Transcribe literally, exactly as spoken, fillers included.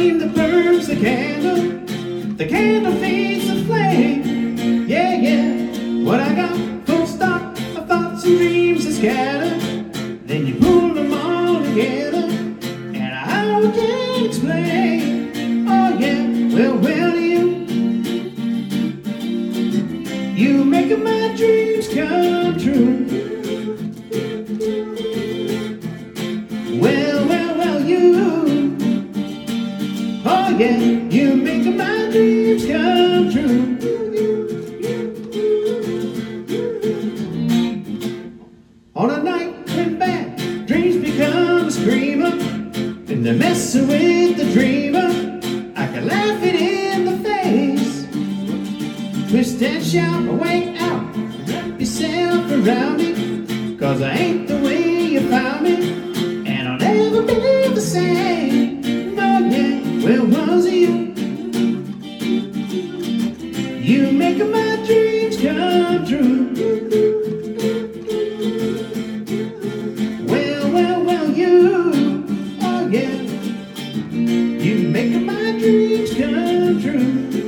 flame that burns the candle, the candle feeds the flame. Yeah, yeah, what I got full stock of thoughts and dreams that scatter. Then you pull them all together, and I can't explain. Oh yeah, well, well, you You make my dreams come true. Well, well, well, you Oh yeah, you make my dreams come true. On a night when bad dreams become a screamer, and they're messing with the dreamer, I can laugh it in the face, twist and shout, wake out, wrap yourself around me, cause I ain't the way you found me, and I'll never be the same. No, yeah, well, was it you? You make my dreams come true. Well, well, well, you, oh yeah, you make my dreams come true.